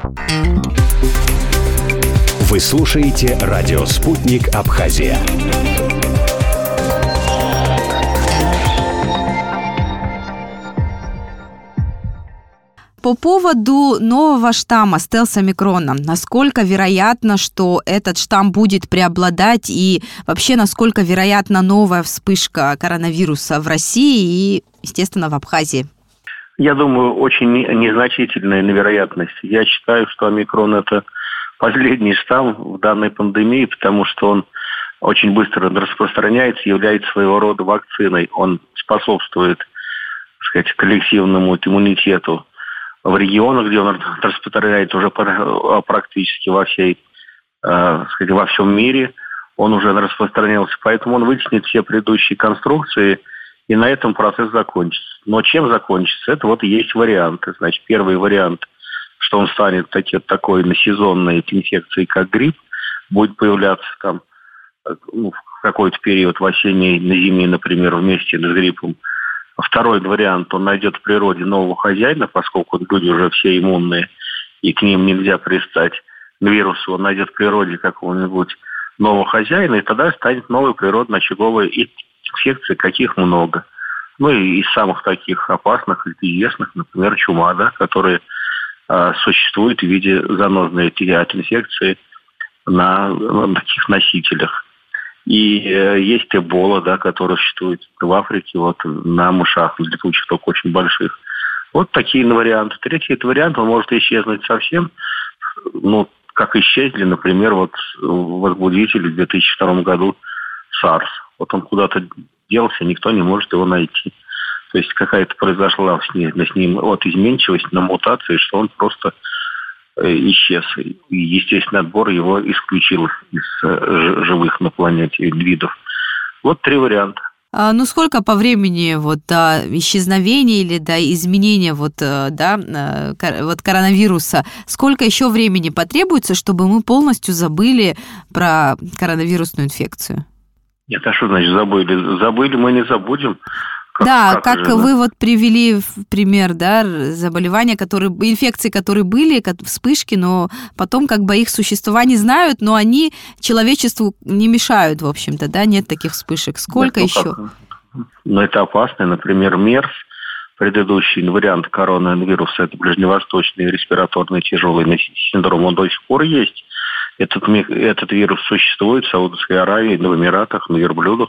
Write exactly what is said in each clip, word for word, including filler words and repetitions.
Вы слушаете радио «Спутник Абхазия». По поводу нового штамма стелс-омикрона, насколько вероятно, что этот штамм будет преобладать, и вообще насколько вероятна новая вспышка коронавируса в России и, естественно, в Абхазии? Я думаю, очень незначительная вероятность. Я считаю, что омикрон – это последний штамм в данной пандемии, потому что он очень быстро распространяется, является своего рода вакциной. Он способствует, так сказать, коллективному иммунитету в регионах, где он распространяется уже практически во всей, э, сказать, во всем мире. Он уже распространился, поэтому он вытеснит все предыдущие конструкции, и на этом процесс закончится. Но чем закончится? Это вот и есть варианты. Значит, первый вариант, что он станет таки, такой на сезонной инфекцией, как грипп, будет появляться там ну, в какой-то период в осенний, на зимний, например, вместе с гриппом. Второй вариант, он найдет в природе нового хозяина, поскольку люди уже все иммунные, и к ним нельзя пристать к вирусу. Он найдет в природе какого-нибудь нового хозяина, и тогда станет новой природно-очаговой инфекции, каких много. Ну и из самых таких опасных и известных, например, чума, да, которые э, существуют в виде занозной инфекции на, на таких носителях. И э, есть эбола, да, которая существует в Африке, вот на мышах, летучих, только очень больших. Вот такие варианты. Третий это вариант, он может исчезнуть совсем, ну, как исчезли, например, вот возбудитель в две тысячи втором году SARS. Вот он куда-то делся, никто не может его найти. То есть какая-то произошла с ним, с ним вот изменчивость на мутации, что он просто исчез. И естественный отбор его исключил из живых на планете видов. Вот три варианта. А, ну, сколько по времени вот до исчезновения или до изменения вот, да, вот коронавируса, сколько еще времени потребуется, чтобы мы полностью забыли про коронавирусную инфекцию? Нет, а что значит забыли? Забыли, мы не забудем. Как, да, как, как же, вы да? вот привели в пример, да, заболевания, которые, инфекции, которые были, как вспышки, но потом как бы их существование знают, но они человечеству не мешают, в общем-то, да, нет таких вспышек. Сколько нет, ну еще? Как? Ну, это опасно. Например, мерс, предыдущий вариант коронавируса, это ближневосточный респираторный тяжелый синдром, он до сих пор есть. Этот, этот вирус существует в Саудовской Аравии, в Эмиратах, на верблюдах.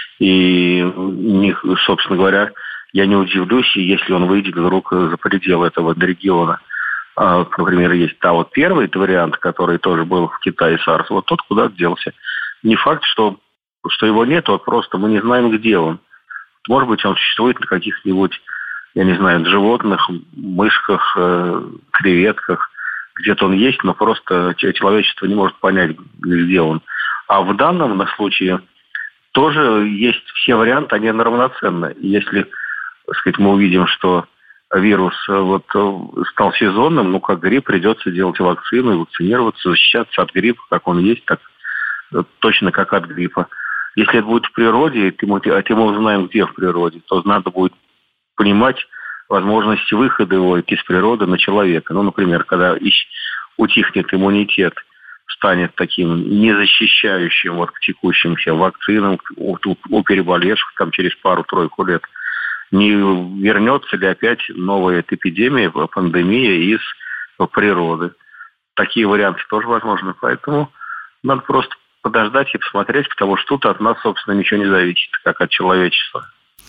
И, них, собственно говоря, я не удивлюсь, если он выйдет вдруг за пределы этого региона. А, например, есть да, вот первый вариант, который тоже был в Китае, SARS, вот тот куда-то делся. Не факт, что, что его нет, вот просто мы не знаем, где он. Может быть, он существует на каких-нибудь, я не знаю, животных, мышках, э, креветках. Где-то он есть, но просто человечество не может понять, где он. А в данном случае тоже есть все варианты, они равноценны. Если, так сказать, мы увидим, что вирус вот стал сезонным, ну, как грипп, придется делать вакцину и вакцинироваться, защищаться от гриппа, как он есть, так точно как от гриппа. Если это будет в природе, и мы, а мы узнаем, где в природе, то надо будет понимать возможности выхода его из природы на человека. Ну, например, когда утихнет иммунитет, станет таким незащищающим вот, к текущимся вакцинам, у, у переболевших там, через пару-тройку лет, не вернется ли опять новая эпидемия, пандемия из природы. Такие варианты тоже возможны. Поэтому надо просто подождать и посмотреть, потому что тут от нас, собственно, ничего не зависит, как от человечества.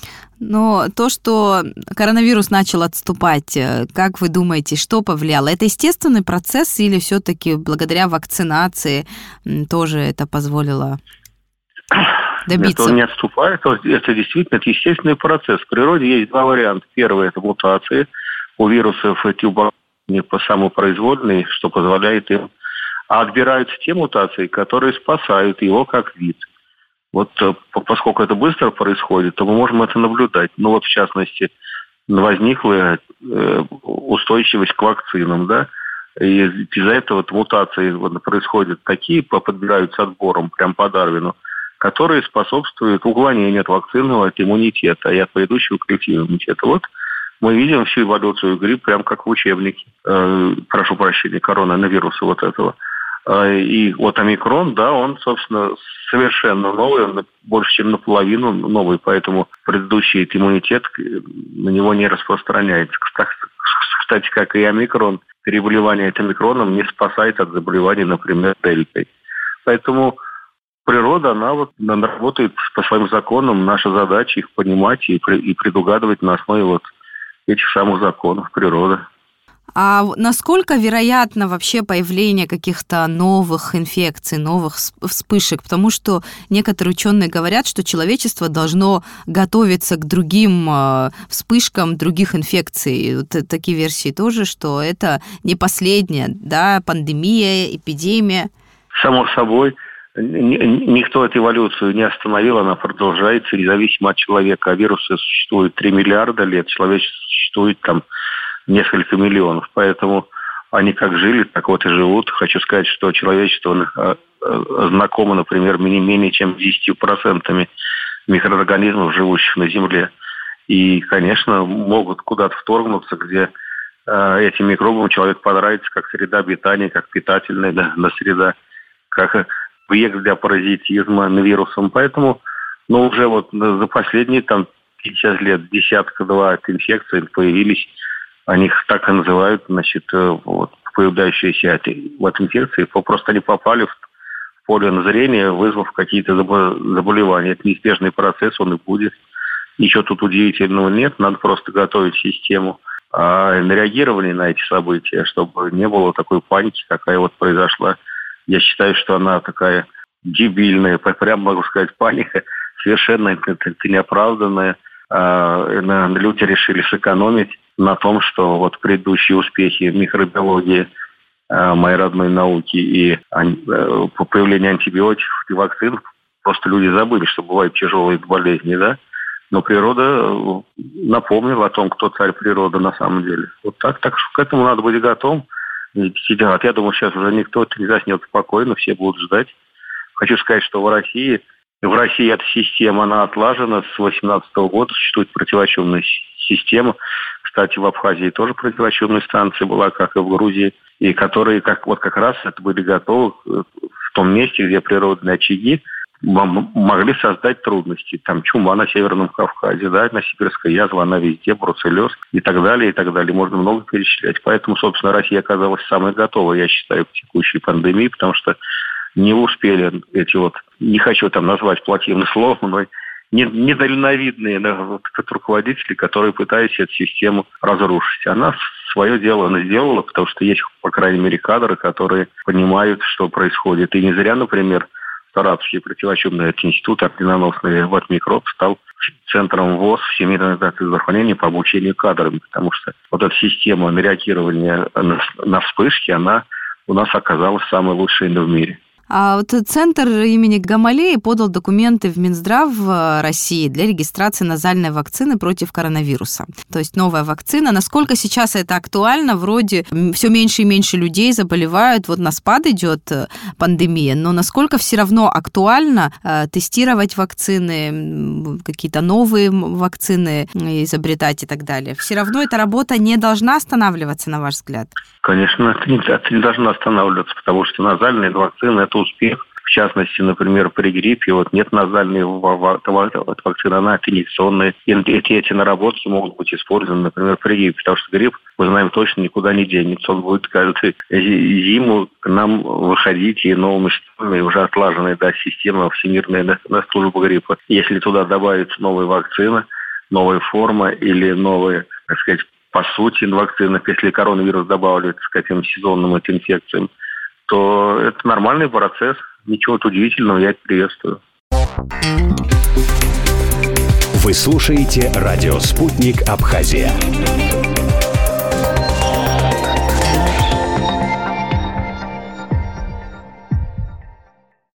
Но то, что коронавирус начал отступать, как вы думаете, что повлияло? Это естественный процесс или все-таки благодаря вакцинации тоже это позволило добиться? Нет, он не отступает, это действительно это естественный процесс. В природе есть два варианта. Первый – это мутации. У вирусов эти самопроизвольные, что позволяет им. А отбираются те мутации, которые спасают его как вид. Вот поскольку это быстро происходит, то мы можем это наблюдать. Ну вот, в частности, возникла устойчивость к вакцинам, да, и из-за этого вот мутации вот происходят такие, подбираются отбором, прям по Дарвину, которые способствуют уклонению от вакцинного, от иммунитета и от предыдущего коллективного иммунитета. Вот Мы видим всю эволюцию гриппа прям как в учебнике. Э, прошу прощения, коронавируса вот этого. Э, и вот омикрон, да, он, собственно, совершенно новый, он больше, чем наполовину новый, поэтому предыдущий иммунитет на него не распространяется. Кстати, как и омикрон, переболевание этим омикроном не спасает от заболеваний, например, дельтой. Поэтому природа, она вот она работает по своим законам. Наша задача их понимать и, и предугадывать на основе вот этих самых законов природы. А насколько вероятно вообще появление каких-то новых инфекций, новых вспышек? Потому что некоторые ученые говорят, что человечество должно готовиться к другим вспышкам других инфекций. Вот такие версии тоже, что это не последняя, да, пандемия, эпидемия. Само собой. Никто эту эволюцию не остановил, она продолжается, независимо от человека. А вирусы существуют три миллиарда лет, человечество существует там несколько миллионов. Поэтому они как жили, так вот и живут. Хочу сказать, что человечество знакомо, например, менее чем десять процентов микроорганизмов, живущих на Земле. И, конечно, могут куда-то вторгнуться, где этим микробам человек понравится как среда обитания, как питательная да, среда, как объект для паразитизма вирусом. Поэтому, ну, уже вот за последние там пятьдесят лет, десятка-два инфекций появились, они их так и называют, значит, вот, появляющиеся от инфекции, просто они попали в поле зрения, вызвав какие-то заболевания. Это неизбежный процесс, он и будет. Ничего тут удивительного нет, надо просто готовить систему а на реагирование на эти события, чтобы не было такой паники, какая вот произошла. Я считаю, что она такая дебильная, прямо могу сказать, паника, совершенно это, это неоправданная. А, люди решили сэкономить на том, что вот предыдущие успехи в микробиологии, а, моей родной науки и а, по появлению антибиотиков и вакцин, просто люди забыли, что бывают тяжелые болезни, да? Но природа напомнила о том, кто царь природы на самом деле. Вот так, так что к этому надо быть готовым. Сидят. Я думаю, сейчас уже никто не заснет спокойно, все будут ждать. Хочу сказать, что в России, в России эта система, она отлажена. С две тысячи восемнадцатого года существует противочумная система. Кстати, в Абхазии тоже противочумная станция была, как и в Грузии. И которые как, вот как раз это были готовы в том месте, где природные очаги могли создать трудности. Там чума на Северном Кавказе, да, на сибирская язва, она везде, бруцеллез и так далее, и так далее. Можно много перечислять. Поэтому, собственно, Россия оказалась самой готовой, я считаю, к текущей пандемии, потому что не успели эти вот, не хочу там назвать плативным словом, но недальновидные да, вот, руководители, которые пытаются эту систему разрушить. Она свое дело она сделала, потому что есть, по крайней мере, кадры, которые понимают, что происходит. И не зря, например, Саратовский противочумный институт орденоносный вот микроб стал центром ВОЗ Всемирной организации здравоохранения по обучению кадрами, потому что вот эта система реагирования на, на вспышки, она у нас оказалась самой лучшей в мире. А вот центр имени Гамалеи подал документы в Минздрав России для регистрации назальной вакцины против коронавируса. То есть новая вакцина. Насколько сейчас это актуально? Вроде все меньше и меньше людей заболевают. Вот на спад идет пандемия. Но насколько все равно актуально тестировать вакцины, какие-то новые вакцины изобретать и так далее? Все равно эта работа не должна останавливаться, на ваш взгляд? Конечно, это не, это не должно останавливаться, потому что назальные вакцины – это успех. В частности, например, при гриппе вот нет назальной вакцины, она инъекционная. И эти, эти наработки могут быть использованы, например, при гриппе, потому что грипп, мы знаем, точно никуда не денется. Он будет каждую зиму к нам выходить и новыми штаммами, уже отлаженная да, система всемирная да, на службу гриппа. Если туда добавится новая вакцина, новая форма или новые, так сказать, по сути, вакцина, если коронавирус добавляется к этим сезонным этим инфекциям, то это нормальный процесс. Ничего удивительного, я это приветствую. Вы слушаете радио «Спутник Абхазия».